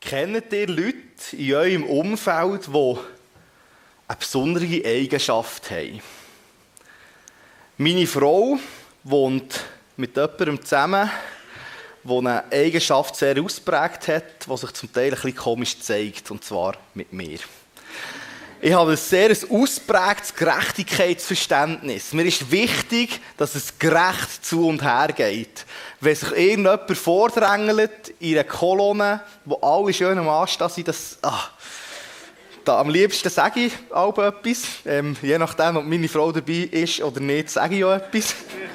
Kennt ihr Leute in eurem Umfeld, die eine besondere Eigenschaft haben? Meine Frau wohnt mit jemandem zusammen, der eine Eigenschaft sehr ausprägt hat, die sich zum Teil ein bisschen komisch zeigt, und zwar mit mir. Ich habe ein sehr ausprägtes Gerechtigkeitsverständnis. Mir ist wichtig, dass es gerecht zu und her geht. Wenn sich irgendjemand vordrängelt in einer Kolonne, wo alle schön am Anstehen sind, da am liebsten sage ich auch etwas. Je nachdem, ob meine Frau dabei ist oder nicht, sage ich auch etwas.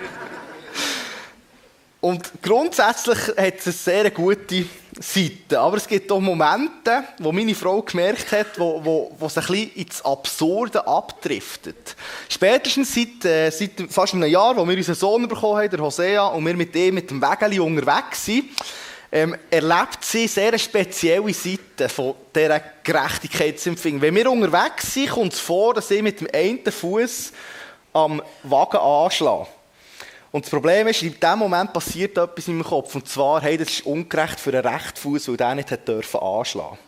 Und grundsätzlich hat es eine sehr gute Seite. Aber es gibt auch Momente, wo meine Frau gemerkt hat, wo es ein bisschen ins Absurde abdriftet. Spätestens seit fast einem Jahr, wo wir unseren Sohn bekommen haben, der Hosea, und wir mit ihm mit dem Wägeli unterwegs sind, erlebt sie sehr eine spezielle Seite von dieser Gerechtigkeitsempfindung. Wenn wir unterwegs sind, kommt es vor, dass sie mit dem einen Fuß am Wagen anschlägt. Und das Problem ist, in diesem Moment passiert etwas in meinem Kopf. Und zwar, das ist ungerecht für den rechten Fuß, weil der nicht anschlagen durfte.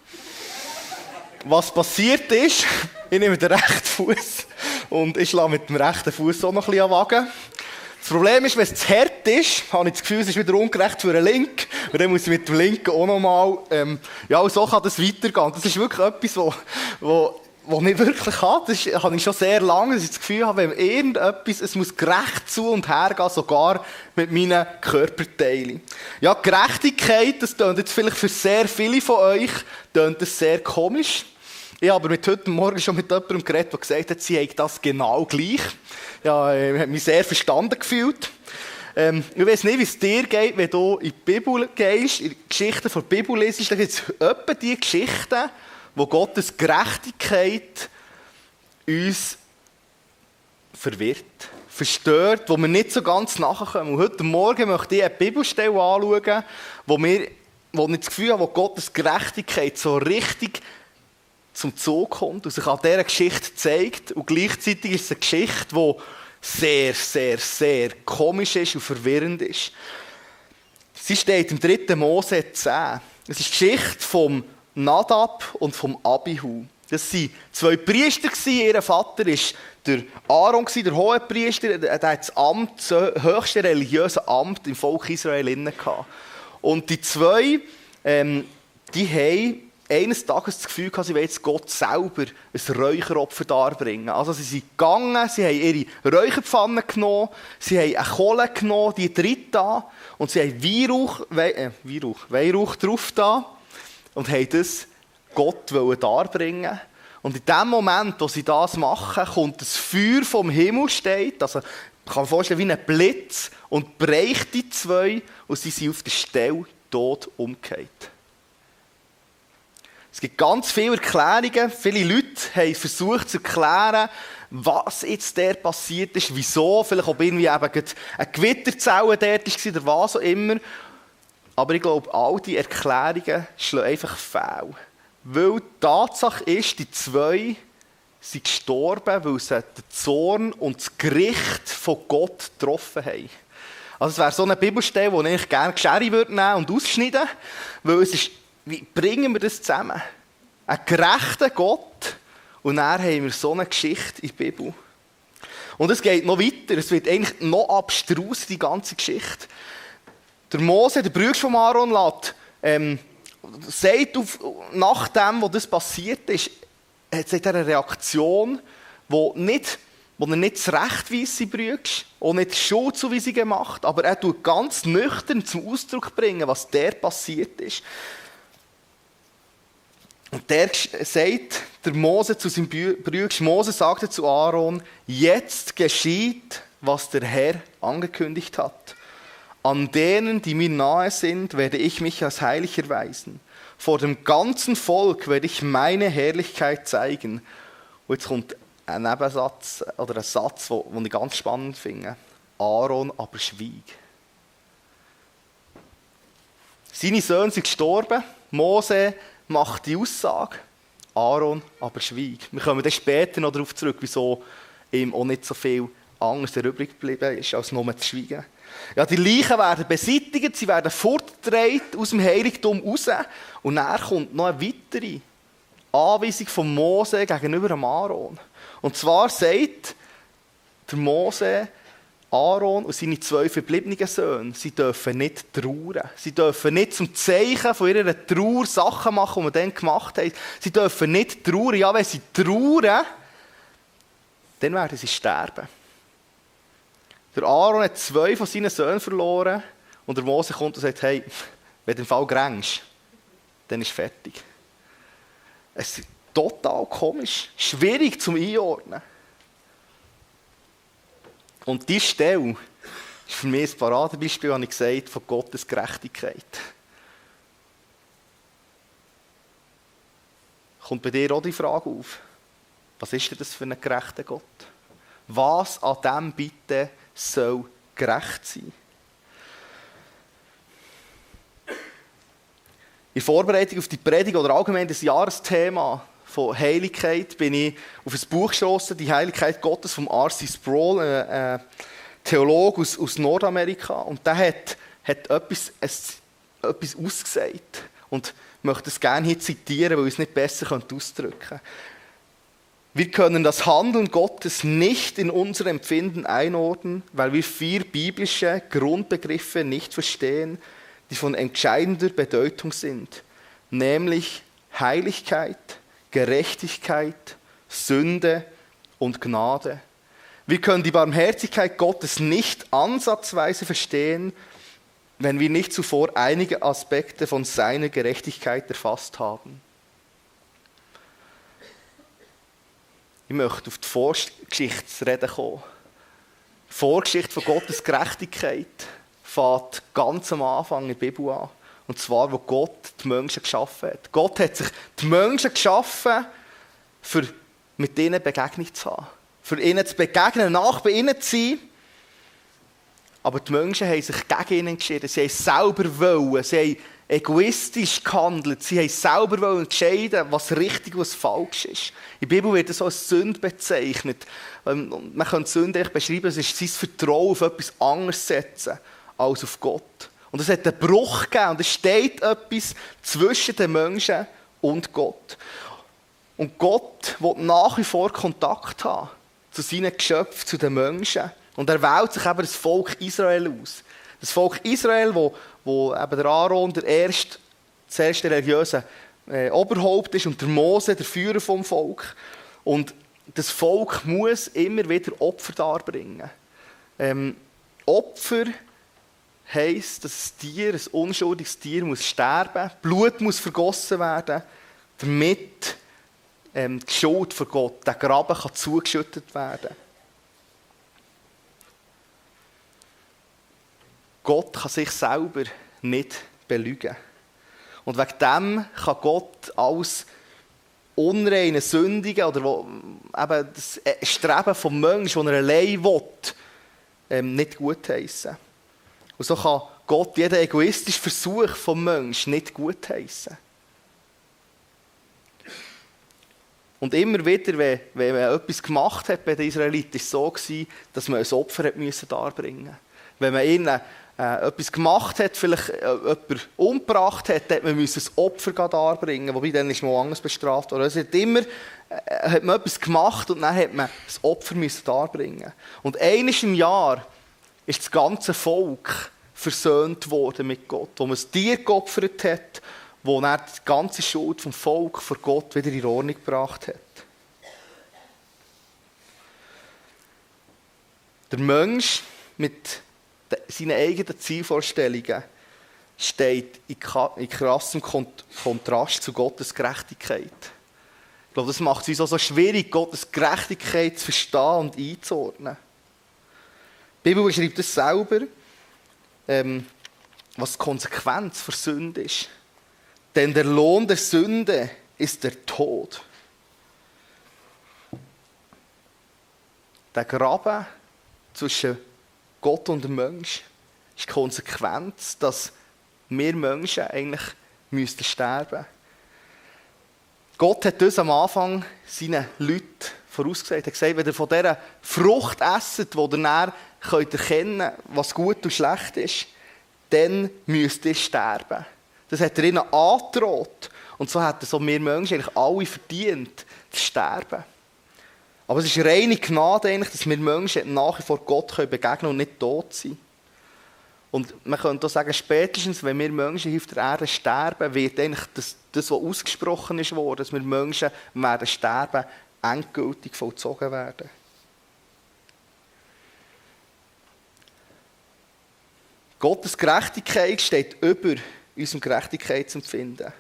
Was passiert ist, ich nehme den rechten Fuß und ich schlage mit dem rechten Fuß auch noch ein bisschen am Wagen. Das Problem ist, wenn es zu hart ist, habe ich das Gefühl, es ist wieder ungerecht für den Linken. Und dann muss ich mit dem Linken auch noch mal, so kann das weitergehen. Das ist wirklich etwas, was ich wirklich habe. Das habe ich schon sehr lange, dass ich das Gefühl habe, wenn irgendetwas, es muss gerecht zu und her gehen, sogar mit meinen Körperteilen. Ja, Gerechtigkeit, das klingt jetzt vielleicht für sehr viele von euch, klingt das sehr komisch. Ich habe aber heute Morgen schon mit jemandem geredet, der gesagt hat, sie hat das genau gleich. Ja, ich habe mich sehr verstanden gefühlt. Ich weiss nicht, wie es dir geht, wenn du in die Bibel gehst, in die Geschichten der Bibel liest, dann gibt es etwa die Geschichten, wo Gottes Gerechtigkeit uns verwirrt, verstört, wo wir nicht so ganz nachkommen. Und heute Morgen möchte ich eine Bibelstelle anschauen, wo ich das Gefühl habe, wo Gottes Gerechtigkeit so richtig zum Zug kommt und sich an dieser Geschichte zeigt. Und gleichzeitig ist es eine Geschichte, die sehr, sehr, sehr komisch ist und verwirrend ist. Sie steht im 3. Mose 10. Es ist die Geschichte vom Nadab und vom Abihu. Das waren 2 Priester. Ihr Vater war der Aaron, der Hohepriester. Der hat das Amt, das höchste religiöse Amt im Volk Israel inne gehabt. Und die 2, die haben eines Tages das Gefühl gehabt, sie wollen jetzt Gott selber ein Räucheropfer darbringen. Also sie sind gegangen, sie haben ihre Räucherpfanne genommen, sie haben eine Kohle genommen, die dritte an, und sie haben Weihrauch drauf da und haben das Gott darbringen. Und in dem Moment, wo sie das machen, kommt das Feuer vom Himmel, also man kann sich vorstellen wie ein Blitz, und bricht die 2 und sie sind auf der Stelle tot umgekehrt. Es gibt ganz viele Erklärungen. Viele Leute haben versucht zu erklären, was jetzt dort passiert ist, wieso. Vielleicht ob irgendwie eben eine Gewitterzelle dort war oder was auch immer. Aber ich glaube, all diese Erklärungen schlagen einfach fehl. Weil die Tatsache ist, die 2 sind gestorben, weil sie den Zorn und das Gericht von Gott getroffen haben. Also es wäre so eine Bibelstelle, die ich gerne Schere nehmen würde und ausschneiden, weil es ist, wie bringen wir das zusammen? Ein gerechter Gott, und dann haben wir so eine Geschichte in der Bibel. Und es geht noch weiter, es wird eigentlich noch abstrus, die ganze Geschichte. Der Mose, der Bruder von Aaron, sagt nachdem, wo das passiert ist, hat er eine Reaktion, wo er nicht zurechtweist, Brüder, auch nicht Schuldzuweisungen macht, aber er tut ganz nüchtern zum Ausdruck bringen, was der passiert ist. Und der sagt, der Mose zu seinem Bruder, Mose sagte zu Aaron, jetzt geschieht, was der Herr angekündigt hat. An denen, die mir nahe sind, werde ich mich als heilig erweisen. Vor dem ganzen Volk werde ich meine Herrlichkeit zeigen. Und jetzt kommt ein Nebensatz oder ein Satz, den ich ganz spannend finde. Aaron aber schwieg. Seine Söhne sind gestorben. Mose macht die Aussage. Aaron aber schwieg. Wir kommen dann später noch darauf zurück, wieso ihm auch nicht so viel Angst übrig geblieben ist, als nur zu schweigen. Ja, die Leichen werden beseitigt, sie werden fortgetragen aus dem Heiligtum raus. Und dann kommt noch eine weitere Anweisung von Mose gegenüber dem Aaron. Und zwar sagt der Mose, Aaron und seine 2 verbliebenen Söhne, sie dürfen nicht trauern. Sie dürfen nicht zum Zeichen von ihrer Trauer Sachen machen, die wir dann gemacht haben. Sie dürfen nicht trauern. Ja, wenn sie trauern, dann werden sie sterben. Der Aaron hat 2 von seinen Söhnen verloren und der Mose kommt und sagt, hey, wenn du den Fall grängst, dann ist fertig. Es ist total komisch, schwierig zum Einordnen. Und diese Stelle ist für mich ein Paradebeispiel, habe ich gesagt, von Gottes Gerechtigkeit. Kommt bei dir auch die Frage auf, was ist denn das für ein gerechter Gott? Was an dem bitte soll gerecht sein? In Vorbereitung auf die Predigt oder allgemein das Jahresthema von Heiligkeit bin ich auf ein Buch gestossen, die Heiligkeit Gottes von R.C. Sproul, ein Theologe aus Nordamerika. Und der hat etwas ausgesagt. Und ich möchte es gerne hier zitieren, weil ich es nicht besser ausdrücken könnte. Wir können das Handeln Gottes nicht in unser Empfinden einordnen, weil wir 4 biblische Grundbegriffe nicht verstehen, die von entscheidender Bedeutung sind, nämlich Heiligkeit, Gerechtigkeit, Sünde und Gnade. Wir können die Barmherzigkeit Gottes nicht ansatzweise verstehen, wenn wir nicht zuvor einige Aspekte von seiner Gerechtigkeit erfasst haben. Ich möchte auf die Vorgeschichte zu reden kommen. Die Vorgeschichte von Gottes Gerechtigkeit fängt ganz am Anfang in der Bibel an. Und zwar, wo Gott die Menschen geschaffen hat. Gott hat sich die Menschen geschaffen, für mit ihnen Begegnung zu haben. Für ihnen zu begegnen, nach bei ihnen zu sein. Aber die Menschen haben sich gegen ihn entschieden. Sie haben selber wollen. Sie haben egoistisch gehandelt. Sie haben selber wollen entscheiden, was richtig und was falsch ist. In der Bibel wird das als Sünde bezeichnet. Man kann Sünde beschreiben, es ist sein Vertrauen auf etwas anderes setzen als auf Gott. Und es hat einen Bruch gegeben und es steht etwas zwischen den Menschen und Gott. Und Gott will nach wie vor Kontakt haben zu seinen Geschöpfen, zu den Menschen. Und er wählt sich eben das Volk Israel aus. Das Volk Israel, wo eben der Aaron das erste religiöse Oberhaupt ist und der Mose der Führer vom Volk. Und das Volk muss immer wieder Opfer darbringen. Opfer heisst, dass ein unschuldiges Tier muss sterben, Blut muss vergossen werden, damit die Schuld vor Gott, der Graben kann zugeschüttet werden. Gott kann sich selber nicht belügen. Und wegen dem kann Gott alles unreine Sündige oder eben das Streben vom Menschen, das er allein will, nicht gutheissen. Und so kann Gott jeden egoistischen Versuch vom Menschen nicht gutheissen. Und immer wieder, wenn man etwas gemacht hat bei den Israeliten, war es so, dass man ein Opfer darbringen musste. Wenn man ihnen etwas gemacht hat, vielleicht jemanden umgebracht hat, hat man ein Opfer darbringen, wobei dann ist man anders bestraft worden. Also hat man etwas gemacht und dann hat man das Opfer darbringen. Und einmal im Jahr ist das ganze Volk versöhnt worden mit Gott, wo man ein Tier geopfert hat, wo dann die ganze Schuld vom Volk vor Gott wieder in Ordnung gebracht hat. Der Mensch mit seinen eigenen Zielvorstellungen steht in krassem Kontrast zu Gottes Gerechtigkeit. Ich glaube, das macht es uns auch so schwierig, Gottes Gerechtigkeit zu verstehen und einzuordnen. Die Bibel beschreibt es selber, was die Konsequenz der Sünde ist. Denn der Lohn der Sünde ist der Tod. Der Graben zwischen Gott und dem Mensch ist die Konsequenz, dass wir Menschen eigentlich sterben müssten. Gott hat uns am Anfang seinen Leuten vorausgesagt. Er hat gesagt, wenn ihr von dieser Frucht esset, wo ihr dann erkennen könnt, was gut und schlecht ist, dann müsst ihr sterben. Das hat er ihnen angedroht. Und so hätten so wir Menschen eigentlich alle verdient, zu sterben. Aber es ist reine Gnade eigentlich, dass wir Menschen nach wie vor Gott begegnen können und nicht tot sein. Und man könnte auch sagen, spätestens, wenn wir Menschen auf der Erde sterben, wird eigentlich das was ausgesprochen ist worden, dass wir Menschen werden sterben, endgültig vollzogen werden. Gottes Gerechtigkeit steht über unserem Gerechtigkeitsempfinden.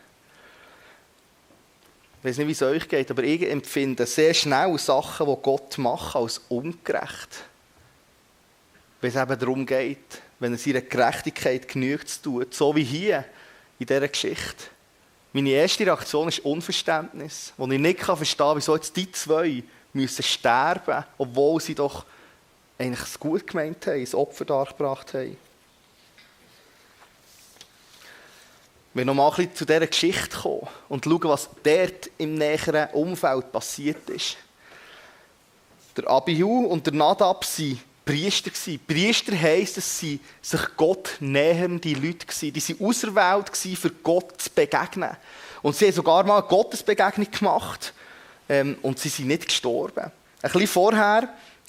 Ich weiß nicht, wie es euch geht, aber ich empfinde sehr schnell Sachen, die Gott macht, als ungerecht. Wenn es eben darum geht, wenn es ihrer Gerechtigkeit genügt zu tun, so wie hier in dieser Geschichte. Meine erste Reaktion ist Unverständnis, wo ich nicht verstehen kann, wieso jetzt die zwei müssen sterben, obwohl sie doch eigentlich es gut gemeint haben, ein Opfer dargebracht haben. Wir noch mal ein bisschen zu dieser Geschichte kommen und schauen, was dort im näheren Umfeld passiert ist. Der Abihu und der Nadab waren Priester. Priester heisst, dass sie sich Gott nähernde Leute waren. Die waren auserwählt, für Gott zu begegnen. Und sie haben sogar mal eine Gottesbegegnung gemacht und sie sind nicht gestorben. Ein bisschen vorher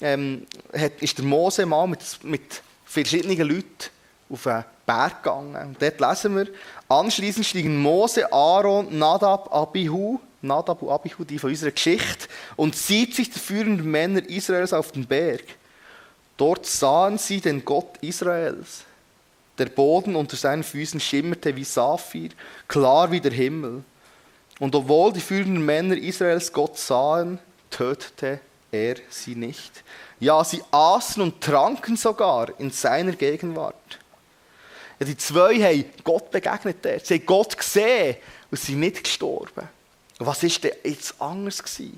ist der Mose mal mit verschiedenen Leuten auf einen Berg gegangen. Und dort lesen wir, anschliessend stiegen Mose, Aaron, Nadab und Abihu, die von unserer Geschichte, und 70 der führenden Männer Israels auf den Berg. Dort sahen sie den Gott Israels. Der Boden unter seinen Füßen schimmerte wie Saphir, klar wie der Himmel. Und obwohl die führenden Männer Israels Gott sahen, tötete er sie nicht. Ja, sie aßen und tranken sogar in seiner Gegenwart. Ja, die zwei haben Gott begegnet dort. Sie haben Gott gesehen und sind nicht gestorben. Was war denn jetzt anders gewesen?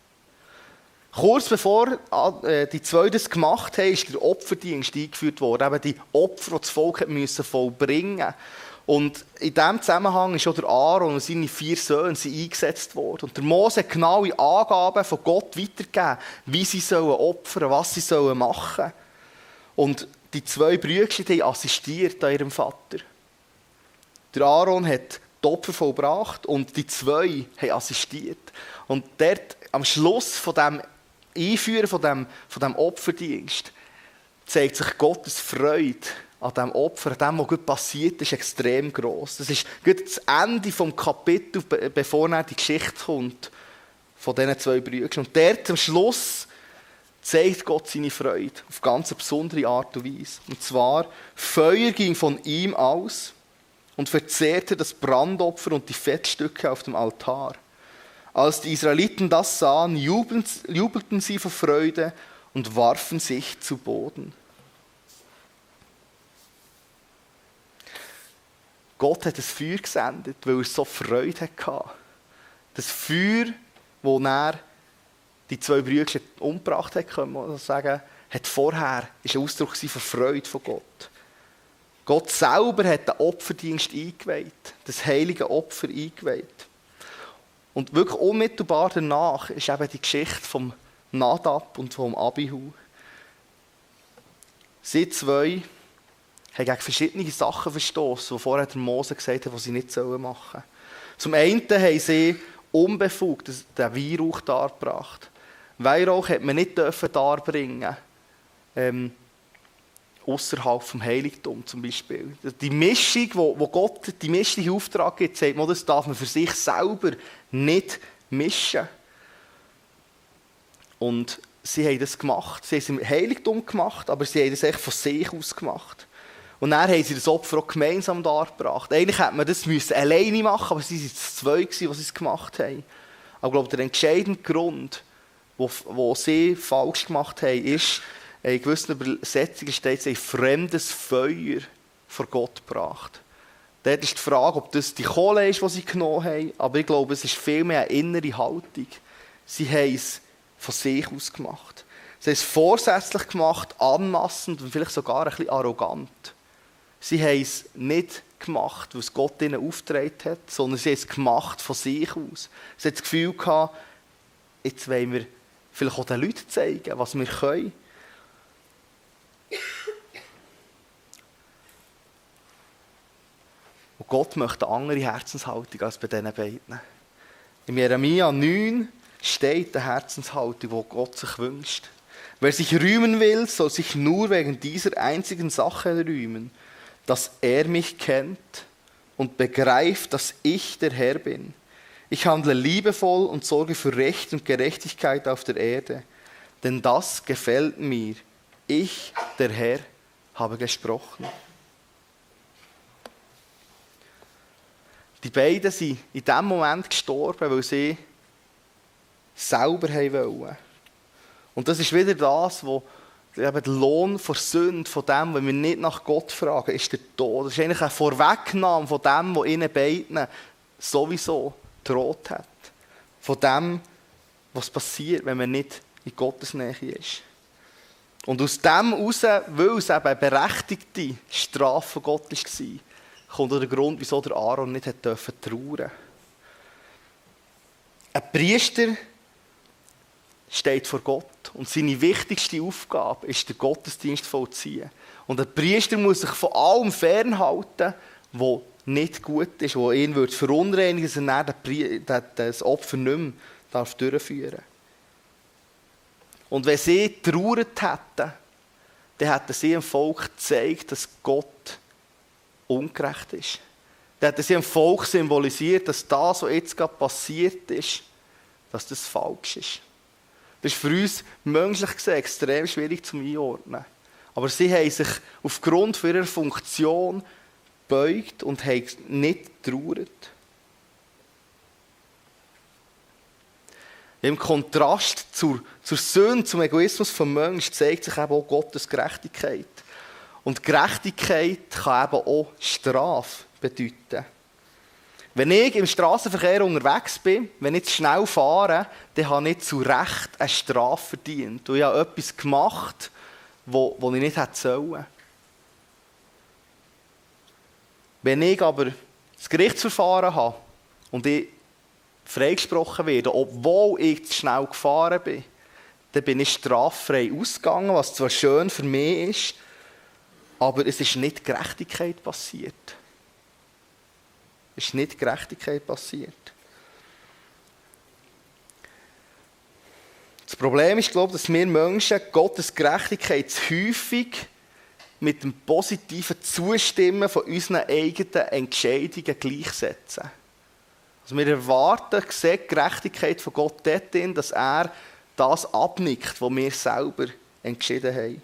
Kurz bevor die zwei das gemacht haben, ist der Opferdienst eingeführt worden. Eben die Opfer, die das Volk vollbringen musste. Und in diesem Zusammenhang ist auch der Aaron und seine 4 Söhne eingesetzt worden. Und der Mose hat genaue Angaben von Gott weitergegeben, wie sie opfern, was sie machen sollen. Und die 2 Brüder haben assistiert an ihrem Vater. Der Aaron hat die Opfer vollbracht und die 2 haben assistiert. Und dort, am Schluss von dem Einführen von dem Opferdienst zeigt sich Gottes Freude an diesem Opfer, an dem, was gut passiert ist, extrem gross. Das ist das Ende des Kapitels, bevor dann die Geschichte kommt von diesen 2 Brüdern. Und dort am Schluss zeigt Gott seine Freude auf ganz besondere Art und Weise. Und zwar, Feuer ging von ihm aus und verzehrte das Brandopfer und die Fettstücke auf dem Altar. Als die Israeliten das sahen, jubelten sie vor Freude und warfen sich zu Boden. Gott hat das Feuer gesendet, weil er so Freude hatte. Das Feuer, das er die 2 Brüder umgebracht hat, kann man sagen, hat vorher ist ein Ausdruck von Freude von Gott. Gott selber hat den Opferdienst eingeweiht, das heilige Opfer eingeweiht. Und wirklich unmittelbar danach ist eben die Geschichte vom Nadab und vom Abihu. Sie 2 haben gegen verschiedene Sachen verstoßen, die vorher der Mose gesagt hat, die sie nicht machen sollen. Zum einen haben sie unbefugt den Weihrauch dargebracht. Weihrauch hat man nicht darbringen, außerhalb vom Heiligtum zum Beispiel. Die Mischung, wo Gott die Mischung in Auftrag gibt, sagt man, das darf man für sich selber nicht mischen. Und sie haben das gemacht. Sie haben es im Heiligtum gemacht, aber sie haben das echt von sich aus gemacht. Und dann haben sie das Opfer auch gemeinsam dargebracht. Eigentlich hätte man das alleine machen, aber sie waren zu 2, die es gemacht haben. Aber ich glaube, der entscheidende Grund, wo sie falsch gemacht haben, ist, in gewissen Übersetzungen steht, sie haben fremdes Feuer vor Gott gebracht. Dort ist die Frage, ob das die Kohle ist, die sie genommen haben, aber ich glaube, es ist vielmehr eine innere Haltung. Sie haben es von sich aus gemacht. Sie haben es vorsätzlich gemacht, anmassend und vielleicht sogar ein bisschen arrogant. Sie haben es nicht gemacht, weil es Gott ihnen aufgetragen hat, sondern sie haben es gemacht von sich aus. Sie haben das Gefühl gehabt, jetzt wollen wir vielleicht auch den Leuten zeigen, was wir können. Und Gott möchte eine andere Herzenshaltung als bei diesen beiden. Im Jeremia 9 steht eine Herzenshaltung, die Gott sich wünscht. Wer sich rühmen will, soll sich nur wegen dieser einzigen Sache rühmen, dass er mich kennt und begreift, dass ich der Herr bin. Ich handle liebevoll und sorge für Recht und Gerechtigkeit auf der Erde, denn das gefällt mir. Ich, der Herr, habe gesprochen. Die beiden sind in diesem Moment gestorben, weil sie selber wollten. Und das ist wieder das, wo der Lohn von Sünde, von dem, wenn wir nicht nach Gott fragen, ist der Tod. Das ist eigentlich eine Vorwegnahme von dem, was ihnen beiden sowieso droht hat. Von dem, was passiert, wenn man nicht in Gottes Nähe ist. Und aus dem heraus, weil es eben eine berechtigte Strafe von Gott war, kommt auch der Grund, wieso der Aaron nicht trauern durfte. Ein Priester steht vor Gott und seine wichtigste Aufgabe ist, den Gottesdienst zu vollziehen. Und ein Priester muss sich von allem fernhalten, was nicht gut ist, was ihn verunreinigen würde, dass er das Opfer nicht mehr durchführen darf. Und wenn sie getrauert hätten, dann hätten sie dem Volk gezeigt, dass Gott ungerecht ist. Dann hätten sie dem Volk symbolisiert, dass das, was jetzt gerade passiert ist, dass das falsch ist. Das ist für uns menschlich gesehen extrem schwierig zu einordnen. Aber sie haben sich aufgrund ihrer Funktion gebeugt und haben nicht getrauert. Im Kontrast zur Sünde, zum Egoismus des Menschen zeigt sich eben auch Gottes Gerechtigkeit. Und Gerechtigkeit kann eben auch Strafe bedeuten. Wenn ich im Strassenverkehr unterwegs bin, wenn ich zu schnell fahre, dann habe ich zu Recht eine Strafe verdient. Und ich habe etwas gemacht, was ich nicht hätte sollen. Wenn ich aber das Gerichtsverfahren habe und ich freigesprochen werde, obwohl ich zu schnell gefahren bin, dann bin ich straffrei ausgegangen, was zwar schön für mich ist, aber es ist nicht Gerechtigkeit passiert. Es ist nicht Gerechtigkeit passiert. Das Problem ist, glaube ich, dass wir Menschen Gottes Gerechtigkeit häufig mit dem positiven Zustimmen von unseren eigenen Entscheidungen gleichsetzen. Also wir erwarten, sehen die Gerechtigkeit von Gott darin, dass er das abnickt, was wir selber entschieden haben.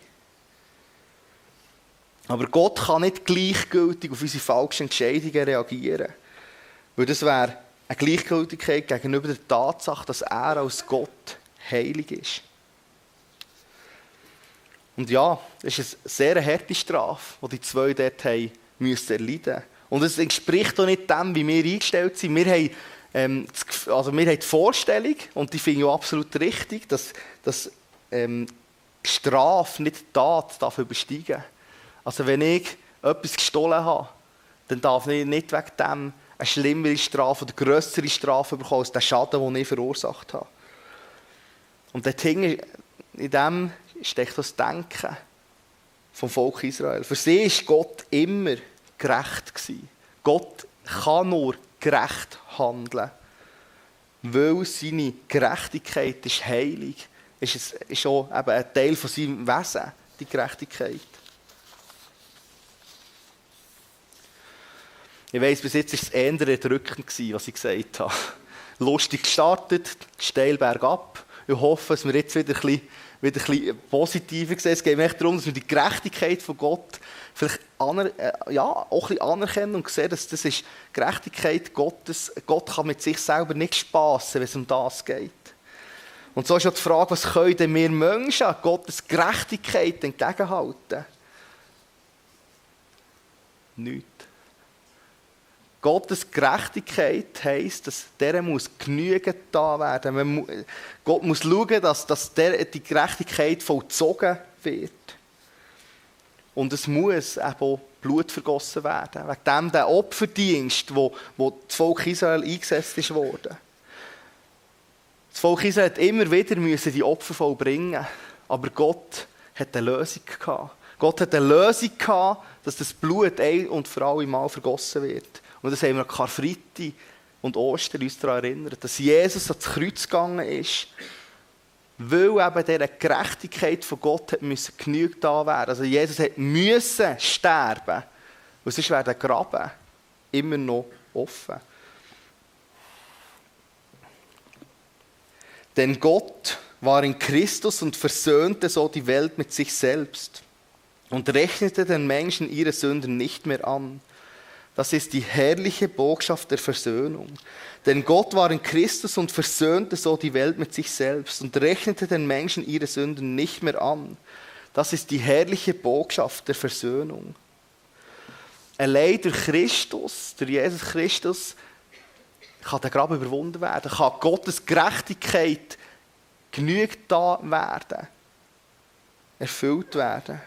Aber Gott kann nicht gleichgültig auf unsere falschen Entscheidungen reagieren. Weil das wäre eine Gleichgültigkeit gegenüber der Tatsache, dass er als Gott heilig ist. Und ja, es ist eine sehr harte Strafe, die die zwei dort haben müssen erleiden. Und es entspricht auch nicht dem, wie wir eingestellt sind. Wir haben die Vorstellung, und die finde ich auch absolut richtig, dass die Strafe nicht die Tat übersteigen darf. Also wenn ich etwas gestohlen habe, dann darf ich nicht wegen dem eine schlimmere Strafe oder grössere Strafe bekommen als den Schaden, den ich verursacht habe. Und dort in dem steckt das Denken vom Volk Israel. Für sie war Gott immer gerecht gewesen. Gott kann nur gerecht handeln, weil seine Gerechtigkeit ist heilig. Ist auch eben ein Teil von seinem Wesen, die Gerechtigkeit. Ich weiss, bis jetzt war es eher erdrückend, was ich gesagt habe. Lustig gestartet, steil bergab. Ich hoffe, dass wir jetzt wieder ein bisschen positiver sehen. Es geht mir echt darum, dass wir die Gerechtigkeit von Gott vielleicht auch ein bisschen anerkennen und sehen, dass das ist Gerechtigkeit Gottes. Gott kann mit sich selber nicht spassen, wenn es um das geht. Und so ist auch die Frage, was können denn wir Menschen Gottes Gerechtigkeit entgegenhalten? Nichts. Gottes Gerechtigkeit heisst, dass dieser muss genügend da werden. Gott muss schauen, dass die Gerechtigkeit vollzogen wird. Und es muss eben auch Blut vergossen werden. Wegen dem der Opferdienst, wo das Volk Israel eingesetzt ist worden. Das Volk Israel hat immer wieder die Opfer vollbringen, aber Gott hat eine Lösung gehabt. Gott hat eine Lösung gehabt, dass das Blut ein und für alle Mal vergossen wird. Und das haben wir an Karfreitag und Ostern uns daran erinnert, dass Jesus ans Kreuz gegangen ist, weil eben dieser Gerechtigkeit von Gott hat genügt da werden. Also Jesus musste sterben, weil sonst wäre der Graben immer noch offen. Denn Gott war in Christus und versöhnte so die Welt mit sich selbst und rechnete den Menschen ihre Sünden nicht mehr an. Das ist die herrliche Botschaft der Versöhnung. Denn Gott war in Christus und versöhnte so die Welt mit sich selbst und rechnete den Menschen ihre Sünden nicht mehr an. Das ist die herrliche Botschaft der Versöhnung. Allein durch Christus, durch Jesus Christus, kann der Graben überwunden werden, kann Gottes Gerechtigkeit genügt da werden, erfüllt werden.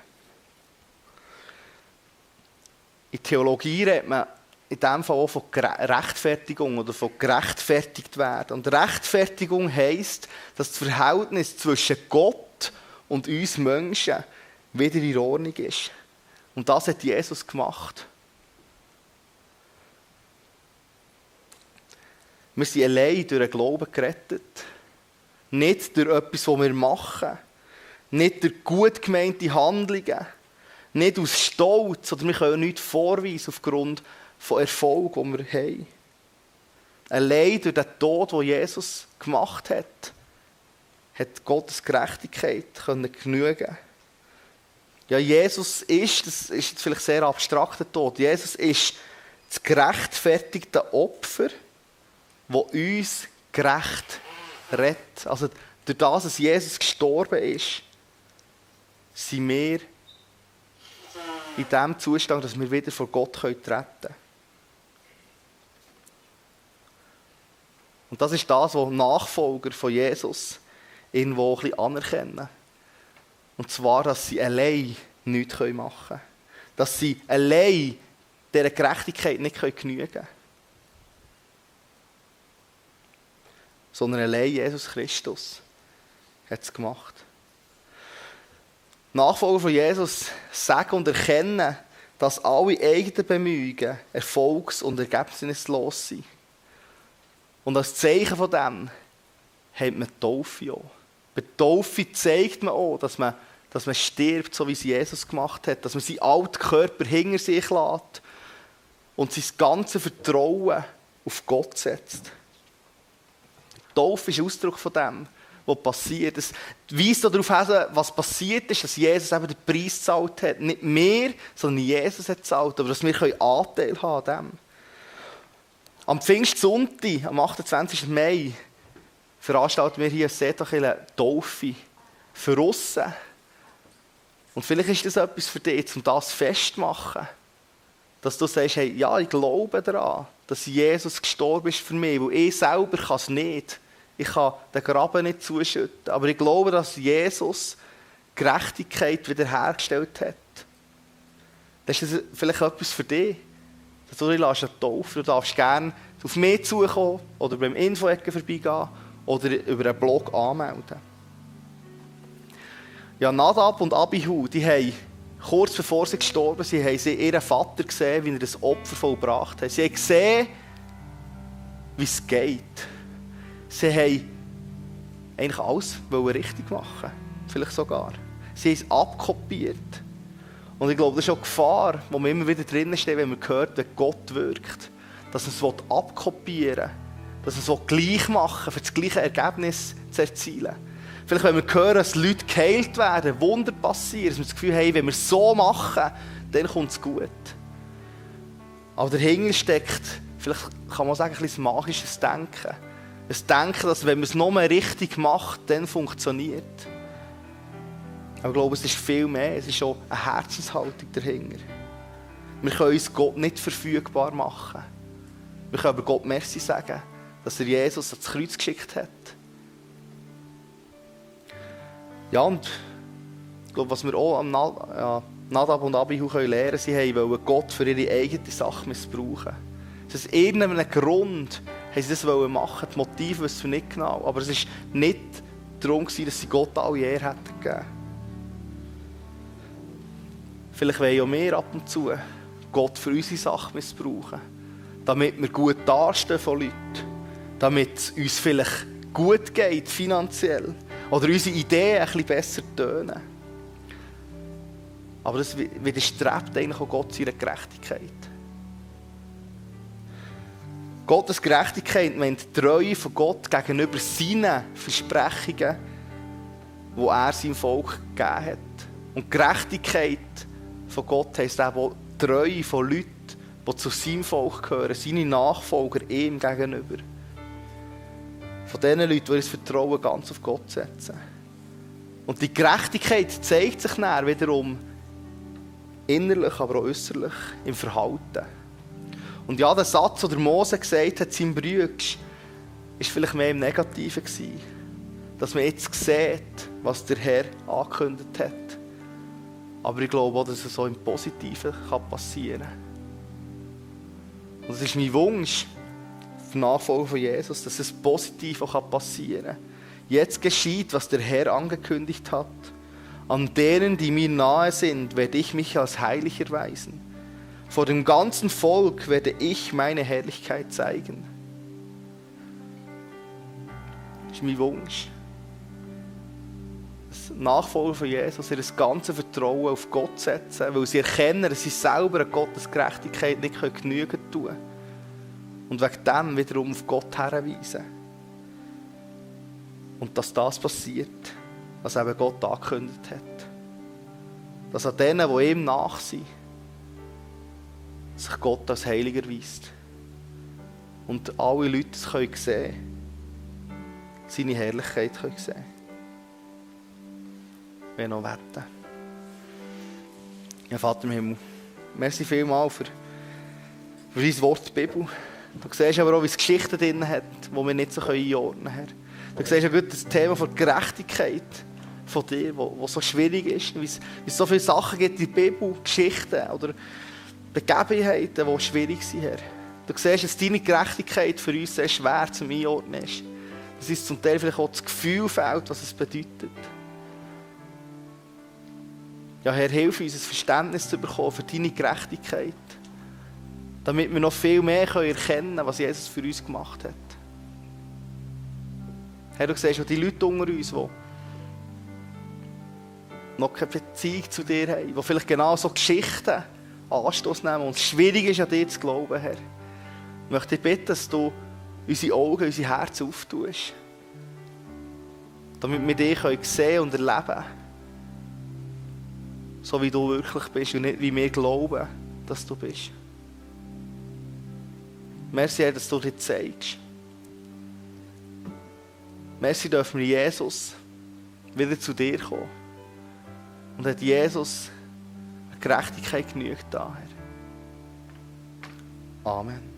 In Theologie redet man in diesem Fall auch von Rechtfertigung oder von gerechtfertigt werden. Und Rechtfertigung heisst, dass das Verhältnis zwischen Gott und uns Menschen wieder in Ordnung ist. Und das hat Jesus gemacht. Wir sind allein durch den Glauben gerettet. Nicht durch etwas, was wir machen. Nicht durch gut gemeinte Handlungen. Nicht aus Stolz. Oder wir können nichts vorweisen aufgrund von Erfolg, den wir haben. Allein durch den Tod, den Jesus gemacht hat, hat Gottes Gerechtigkeit genügen. Ja, Jesus ist, das ist jetzt vielleicht sehr abstrakter Tod, Jesus ist das gerechtfertigte Opfer, das uns gerecht rettet. Also durch das, dass Jesus gestorben ist, sind wir in dem Zustand, dass wir wieder vor Gott treten können. Und das ist das, was Nachfolger von Jesus irgendwo ein bisschen anerkennen. Und zwar, dass sie allein nichts machen können. Dass sie allein dieser Gerechtigkeit nicht genügen können. Sondern allein Jesus Christus hat es gemacht. Nachfolger von Jesus sagen und erkennen, dass alle eigenen Bemühungen erfolgs- und ergebnislos sind. Und als Zeichen von dem hat man die Taufe auch. Bei der Taufe zeigt man auch, dass man stirbt, so wie es Jesus gemacht hat. Dass man seinen alten Körper hinter sich lässt und sein ganzes Vertrauen auf Gott setzt. Die Taufe ist Ausdruck von dem, was passiert. Es weist darauf hin, was passiert ist, dass Jesus eben den Preis gezahlt hat. Nicht wir, sondern Jesus hat gezahlt. Aber dass wir Anteil haben an dem. Am Pfingstsonntag, am 28. Mai, veranstalten wir hier in Seetach eine Taufe für aussen. Und vielleicht ist das etwas für dich, um das festzumachen. Dass du sagst, hey, ja, ich glaube daran, dass Jesus gestorben ist für mich, weil ich selber kann es nicht. Ich kann den Graben nicht zuschütten. Aber ich glaube, dass Jesus Gerechtigkeit wiederhergestellt hat. Das ist vielleicht etwas für dich. Dass du dich taufen. Du darfst gerne auf mich zukommen oder beim Info-Ecke vorbeigehen oder über einen Blog anmelden. Ja, Nadab und Abihu, die haben kurz bevor sie gestorben sind, haben sie ihren Vater gesehen, wie er das Opfer vollbracht hat. Sie haben gesehen, wie es geht. Sie haben eigentlich alles richtig machen. Vielleicht sogar. Sie haben es abkopiert. Und ich glaube, das ist auch die Gefahr, wo wir immer wieder drinnen stehen, wenn man hört, wenn Gott wirkt. Dass man es abkopieren will. Dass man es gleich machen will, für das gleiche Ergebnis zu erzielen. Vielleicht, wenn wir hören, dass Leute geheilt werden, Wunder passieren, dass wir das Gefühl haben, wenn wir es so machen, dann kommt es gut. Aber dahinter steckt, vielleicht kann man sagen, ein bisschen magisches Denken. Ein Denken, dass wenn man es nur richtig macht, dann funktioniert. Aber ich glaube, es ist viel mehr. Es ist auch eine Herzenshaltung dahinter. Wir können uns Gott nicht verfügbar machen. Wir können aber Gott Merci sagen, dass er Jesus ans Kreuz geschickt hat. Ja, und ich glaube, was wir auch an Nadab und Abihu lernen können, sie wollten Gott für ihre eigene Sache missbrauchen. Aus irgendeinem Grund haben sie das machen. Die Motive wissen wir nicht genau. Aber es war nicht darum, dass sie Gott alle Ehre hätten gegeben. Vielleicht wollen auch wir ab und zu Gott für unsere Sachen missbrauchen. Damit wir gut dastehen von Leuten. Damit es uns vielleicht gut geht, finanziell. Oder unsere Ideen ein bisschen besser tönen. Aber das widerstrebt eigentlich auch Gott seiner Gerechtigkeit. Gottes Gerechtigkeit meint die Treue von Gott gegenüber seinen Versprechungen, die er seinem Volk gegeben hat. Und die Gerechtigkeit von Gott heisst auch die Treue von Leuten, die zu seinem Volk gehören, seine Nachfolger ihm gegenüber. Von den Leuten, die ihr Vertrauen ganz auf Gott setzen. Und die Gerechtigkeit zeigt sich dann wiederum innerlich, aber auch äußerlich im Verhalten. Und ja, der Satz, den Mose gesagt hat, seinem Brüder, war vielleicht mehr im Negativen gewesen. Dass man jetzt sieht, was der Herr angekündigt hat. Aber ich glaube auch, dass es so im Positiven passieren kann. Und es ist mein Wunsch, auf die Nachfolge von Jesus, dass es positiv auch passieren kann. Jetzt geschieht, was der Herr angekündigt hat. An denen, die mir nahe sind, werde ich mich als heilig erweisen. Vor dem ganzen Volk werde ich meine Herrlichkeit zeigen. Das ist mein Wunsch. Das Nachfolger von Jesus, ihr das ganze Vertrauen auf Gott setzen, weil sie erkennen, dass sie selber an Gottes Gerechtigkeit nicht genügen tun. Und wegen dem wiederum auf Gott herweisen. Und dass das passiert, was eben Gott angekündigt hat. Dass an denen, die ihm nach sind, sich Gott als heilig erweist. Und alle Leute es können sehen, seine Herrlichkeit können sehen. Wir noch wetten. Ja, Vater im Himmel, merci vielmals für dein Wort, die Bibel. Du siehst aber auch, wie es Geschichten drin hat, die wir nicht so einordnen können. Du siehst auch gut das Thema von Gerechtigkeit von dir, wo so schwierig ist. Wie es so viele Sachen gibt in der Bibel, Geschichten oder Begebenheiten, die schwierig sind, Herr. Du siehst, dass deine Gerechtigkeit für uns sehr schwer zum Einordnen ist. Dass uns zum Teil vielleicht auch das Gefühl fehlt, was es bedeutet. Ja, Herr, hilf uns, ein Verständnis zu bekommen für deine Gerechtigkeit. Damit wir noch viel mehr erkennen können, was Jesus für uns gemacht hat. Herr, du siehst auch die Leute unter uns, die noch keine Beziehung zu dir haben, die vielleicht genau so Geschichten Anstoß nehmen und es schwierig ist, an dir zu glauben, Herr. Ich möchte dich bitten, dass du unsere Augen, unser Herz auftust, damit wir dich sehen und erleben können, so wie du wirklich bist und nicht wie wir glauben, dass du bist. Merci, Herr, dass du dir zeigst. Merci, dürfen wir Jesus wieder zu dir kommen. Und hat Jesus Gerechtigkeit genügt da, Herr. Amen.